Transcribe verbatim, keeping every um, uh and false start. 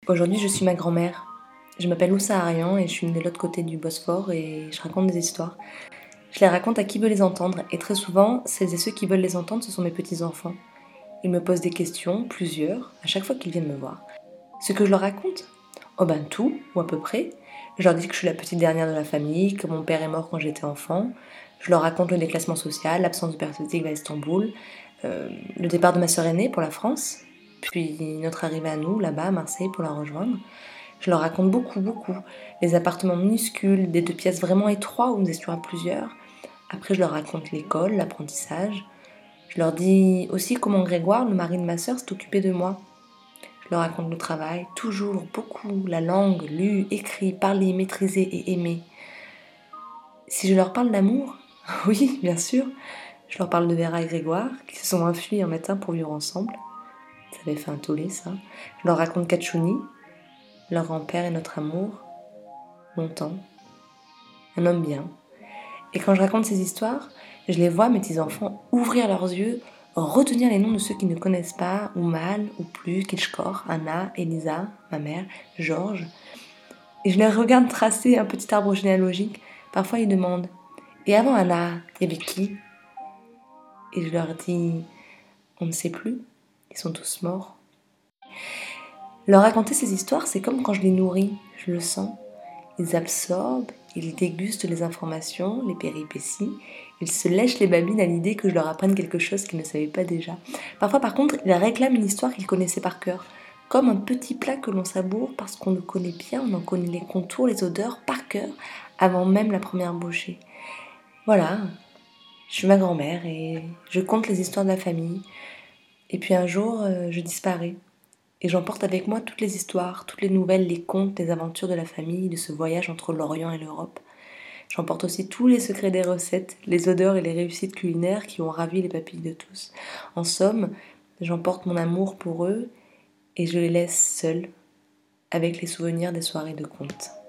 Aujourd'hui, je suis ma grand-mère. Je m'appelle Loussa Arian et je suis née de l'autre côté du Bosphore et je raconte des histoires. Je les raconte à qui veut les entendre et très souvent, celles et ceux qui veulent les entendre, ce sont mes petits-enfants. Ils me posent des questions, plusieurs, à chaque fois qu'ils viennent me voir. Ce que je leur raconte? Oh ben tout, ou à peu près. Je leur dis que je suis la petite dernière de la famille, que mon père est mort quand j'étais enfant. Je leur raconte le déclassement social, l'absence de perspective à Istanbul, euh, le départ de ma sœur aînée pour la France, puis notre arrivée à nous, là-bas, à Marseille, pour la rejoindre. Je leur raconte beaucoup, beaucoup. Les appartements minuscules, des deux pièces vraiment étroits où nous étions à plusieurs. Après, je leur raconte l'école, l'apprentissage. Je leur dis aussi comment Grégoire, le mari de ma sœur, s'est occupé de moi. Je leur raconte le travail, toujours beaucoup, la langue, lue, écrit, parlé, maîtrisé et aimé. Si je leur parle d'amour, oui, bien sûr, je leur parle de Vera et Grégoire, qui se sont enfuis un matin pour vivre ensemble. Ça avait fait un tollé, ça. Je leur raconte Katchouni, leur grand-père et notre amour, longtemps. Un homme bien. Et quand je raconte ces histoires, je les vois, mes petits-enfants, ouvrir leurs yeux, retenir les noms de ceux qu'ils ne connaissent pas, ou mal, ou plus, Kilchkor, Anna, Elisa, ma mère, Georges. Et je les regarde tracer un petit arbre généalogique. Parfois, ils demandent « Et avant Anna, il y avait qui ?» Et je leur dis « On ne sait plus, ils sont tous morts. » Leur raconter ces histoires, c'est comme quand je les nourris, je le sens. Ils absorbent, ils dégustent les informations, les péripéties. Ils se lèchent les babines à l'idée que je leur apprenne quelque chose qu'ils ne savaient pas déjà. Parfois, par contre, ils réclament une histoire qu'ils connaissaient par cœur. Comme un petit plat que l'on savoure parce qu'on le connaît bien, on en connaît les contours, les odeurs par cœur, avant même la première bouchée. Voilà, je suis ma grand-mère et je conte les histoires de la famille. Et puis un jour, euh, je disparais. Et j'emporte avec moi toutes les histoires, toutes les nouvelles, les contes, les aventures de la famille, de ce voyage entre l'Orient et l'Europe. J'emporte aussi tous les secrets des recettes, les odeurs et les réussites culinaires qui ont ravi les papilles de tous. En somme, j'emporte mon amour pour eux et je les laisse seuls avec les souvenirs des soirées de contes.